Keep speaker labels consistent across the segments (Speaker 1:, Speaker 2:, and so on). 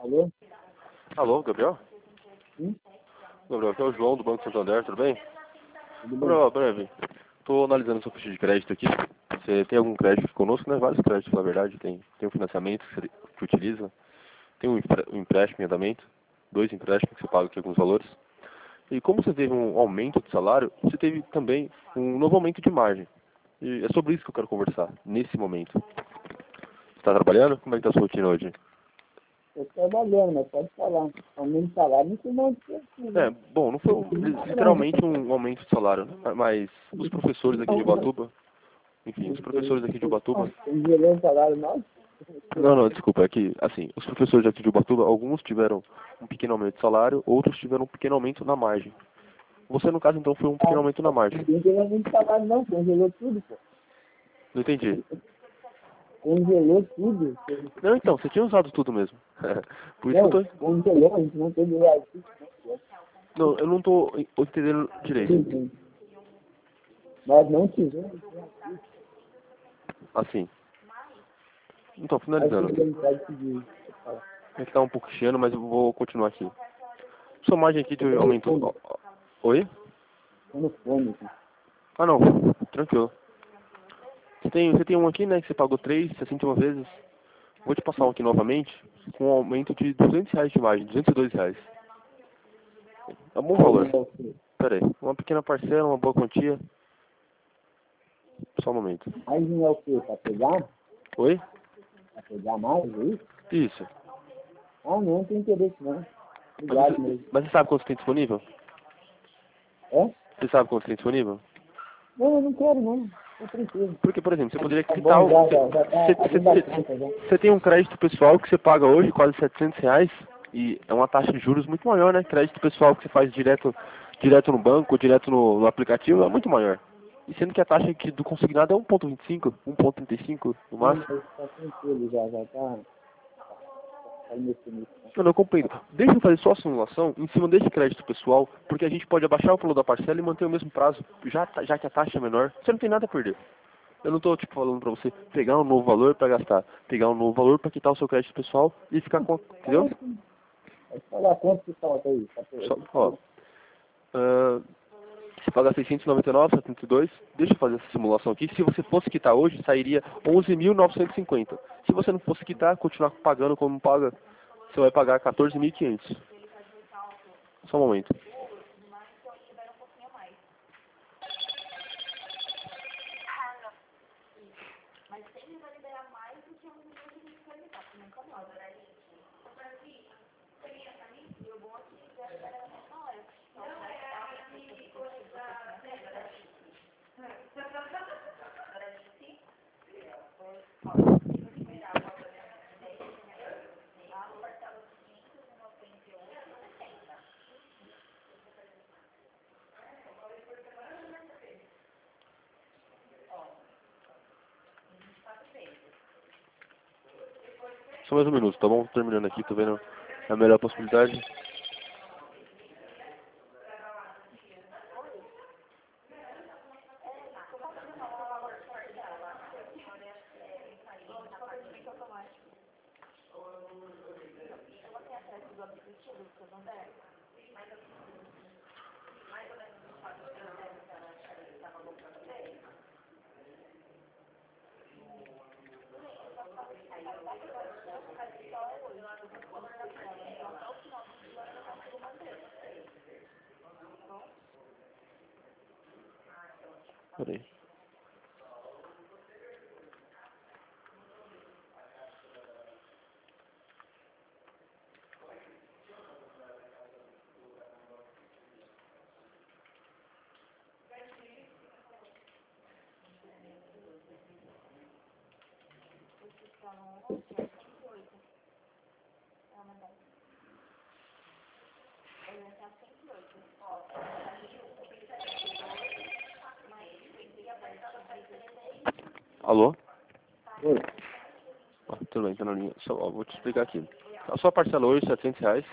Speaker 1: Alô?
Speaker 2: Alô, Gabriel?
Speaker 1: Sim?
Speaker 2: Gabriel, aqui é o João do Banco Santander, tudo bem?
Speaker 1: Tudo bem?
Speaker 2: Gabriel, breve. Estou analisando sua ficha de crédito aqui. Você tem algum crédito conosco, né? Vários créditos, na verdade. Tem um financiamento que utiliza, tem um empréstimo em andamento, 2 empréstimos que você paga aqui alguns valores. E como você teve um aumento de salário, você teve também um novo aumento de margem. E é sobre isso que eu quero conversar, nesse momento. Você está trabalhando? Como é que está a sua rotina hoje?
Speaker 1: Estou trabalhando, mas pode falar. Aumento de salário não tem nada de assim, né?
Speaker 2: Bom, não foi literalmente um aumento de salário, né? Mas os professores aqui de Ubatuba, enfim, os professores aqui de Ubatuba.
Speaker 1: Congelou o salário nosso?
Speaker 2: Não, desculpa, é que, assim, os professores aqui de Ubatuba, alguns tiveram um pequeno aumento de salário, outros tiveram um pequeno aumento na margem. Você, no caso, então, foi um pequeno aumento na margem.
Speaker 1: Não congelou aumento de salário não, congelou tudo, pô.
Speaker 2: Não entendi.
Speaker 1: Congelou tudo.
Speaker 2: Não, então, você tinha usado tudo mesmo. Por isso que
Speaker 1: Não,
Speaker 2: eu tô...
Speaker 1: congelou, a gente não teve reajuste.
Speaker 2: Não, eu não tô entendendo direito.
Speaker 1: Nós não tivemos.
Speaker 2: Assim. Então,
Speaker 1: Aí
Speaker 2: finalizando.
Speaker 1: você pode pedir.
Speaker 2: É que tá um pouco chiando, mas eu vou continuar aqui. Sua margem aqui de aumento... Oi?
Speaker 1: Tô no fone aqui.
Speaker 2: Ah, não. Tranquilo. Você tem um aqui, né, que você pagou 3,61 vezes. Vou te passar um aqui novamente, com um aumento de R$ 200 de margem, R$ 202. É um bom valor. Pera aí, uma pequena parcela, uma boa quantia. Só um momento.
Speaker 1: Mas não é o quê? Pra pegar?
Speaker 2: Oi?
Speaker 1: Pra pegar mais, é isso?
Speaker 2: Isso.
Speaker 1: Ah, não tem interesse não.
Speaker 2: Mas
Speaker 1: Obrigado mesmo.
Speaker 2: mas você sabe quanto tem disponível?
Speaker 1: É?
Speaker 2: Você sabe quanto tem disponível?
Speaker 1: Não, eu não quero não. Tô tranquilo.
Speaker 2: Porque, por exemplo, você poderia
Speaker 1: Tá
Speaker 2: quitar
Speaker 1: bom,
Speaker 2: o...
Speaker 1: já tá dentro da conta já.
Speaker 2: Você tem um crédito pessoal que você paga hoje quase R$ 700 e é uma taxa de juros muito maior, né? Crédito pessoal que você faz direto no banco, direto no aplicativo é muito maior. E sendo que a taxa aqui do consignado é 1,25, 1,35 no
Speaker 1: Não,
Speaker 2: máximo.
Speaker 1: tá tranquilo já tá mexendo nisso. Né?
Speaker 2: Eu não compreendo. Deixa eu fazer só a simulação em cima desse crédito pessoal, porque a gente pode abaixar o valor da parcela e manter o mesmo prazo, já que a taxa é menor. Você não tem nada a perder. Eu não tô, tipo, falando pra você pegar um novo valor pra gastar, pegar um novo valor pra quitar o seu crédito pessoal e ficar com, entendeu?
Speaker 1: Pode falar quanto que falta aí.
Speaker 2: Só, ó, se pagar 699,72, deixa eu fazer essa simulação aqui. Se você fosse quitar hoje, sairia 11.950. Se você não fosse quitar, continuar pagando como paga, você vai pagar 14.500. Só um momento. Só mais um minuto, tá bom? Terminando aqui, tô vendo a melhor possibilidade. Peraí. Alô?
Speaker 1: Oi.
Speaker 2: Tudo bem, tá na linha. Só, ó, vou te explicar aqui. A sua parcela hoje, R$ 700.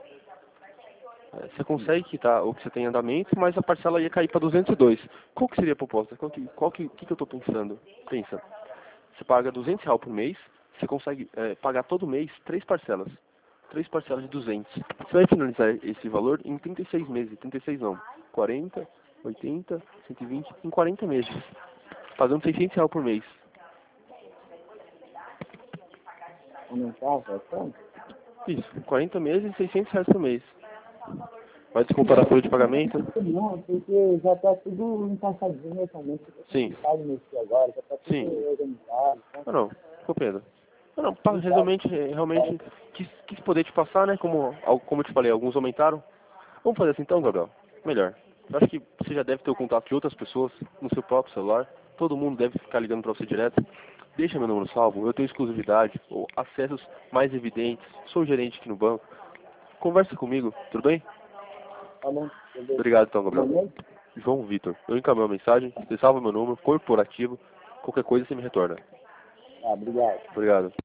Speaker 2: Você consegue quitar o que você tem em andamento, mas a parcela ia cair para 202. Qual que seria a proposta? Que eu estou pensando? Pensa, você paga R$ 200 por mês, você consegue pagar todo mês 3 parcelas. 3 parcelas de 200. Você vai finalizar esse valor em 36 meses. 36 não. 40, 80, 120, em 40 meses. Pagando R$600 por mês.
Speaker 1: Aumentar, bastante?
Speaker 2: Isso. 40 meses e R$600 por mês. Vai descontar a folha de pagamento?
Speaker 1: Não, porque já tá tudo encaixadinho também.
Speaker 2: Sim.
Speaker 1: Sabe mexer agora, já tá tudo
Speaker 2: Sim.
Speaker 1: organizado. Tá?
Speaker 2: Não, compreendo. Não, realmente quis poder te passar, né? Como eu te falei, alguns aumentaram. Vamos fazer assim então, Gabriel? Melhor. Eu acho que você já deve ter o contato de outras pessoas no seu próprio celular. Todo mundo deve ficar ligando para você direto. Deixa meu número salvo, eu tenho exclusividade ou acessos mais evidentes. Sou gerente aqui no banco. Conversa comigo, tudo bem?
Speaker 1: Tá bom, beleza.
Speaker 2: Obrigado então,
Speaker 1: Meu
Speaker 2: Gabriel.
Speaker 1: nome?
Speaker 2: João Vitor. Eu encaminho a mensagem, você salva meu número, corporativo. Qualquer coisa você me retorna.
Speaker 1: Tá, obrigado.
Speaker 2: Obrigado.